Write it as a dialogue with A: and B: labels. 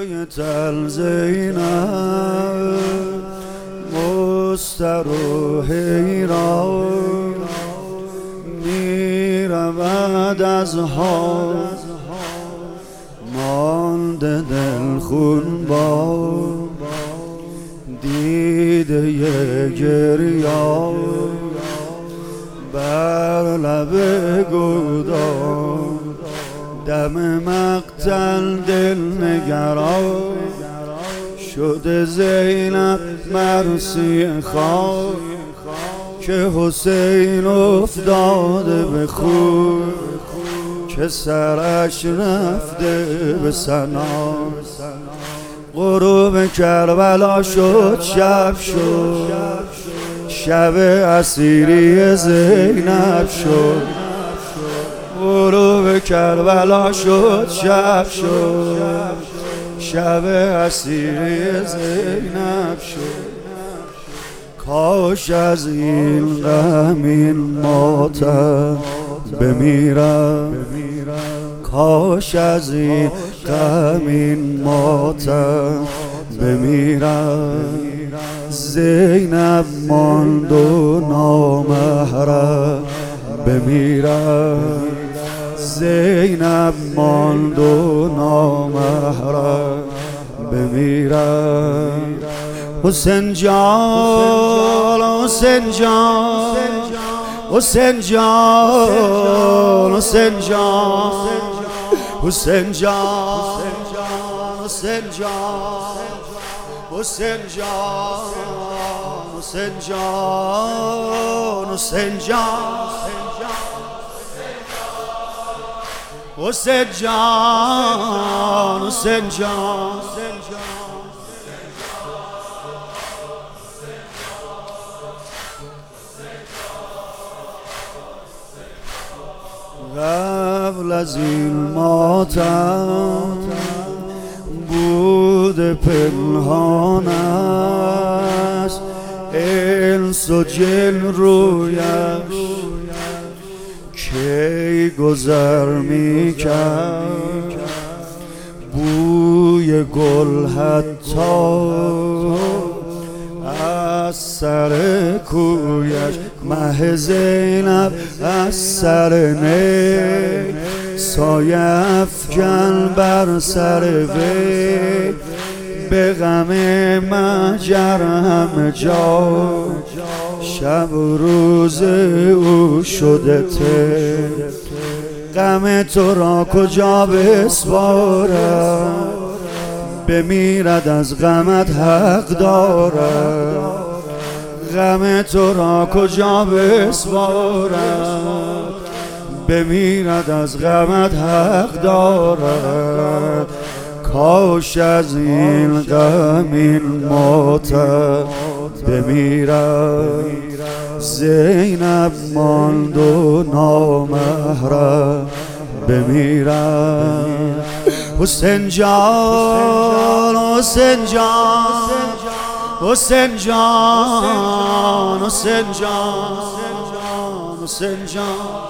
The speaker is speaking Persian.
A: جای تل زینب مستر و حیران می رود از حال مانده دل خون با دیده گریان بر لب گودان دم مقتل دل نگران شده زینب مرسی خواه که حسین افتاده به خون که سرش رفته به سنا غروب کربلا شد شب شد شب اسیری زینب شد غروب کربلا شد شب شد شب اسیری زینب شد کاش از این غم این ماتم بمیرم کاش از این غم این ماتم بمیرم زینب ماند و نامحرم بمیرم زینب ماند و نامحرم بمیرم حسین جان حسین جان حسین جان حسین جان حسین جان حسین جان حسین جان حسین جان حسین جان حسین جان حسین جان قبل از این ماتم بود پنهان است انس و جن رویش کی گذر میکرد بوی گل حتی از سر کویش مه زینب از سر نی سایه افکن بر سر وی به غم مهجر همه جا شب و روز او شده ته غم تو را کجا بسپارم بمیرد از غمت حق دارد غم تو را کجا بسپارد بمیرد از غمت حق دارد کاش از این غم این ماتم بمیرد زینب ماند و نامحرم بمیرد حسین جان حسین جان حسین جان حسین جان حسین جان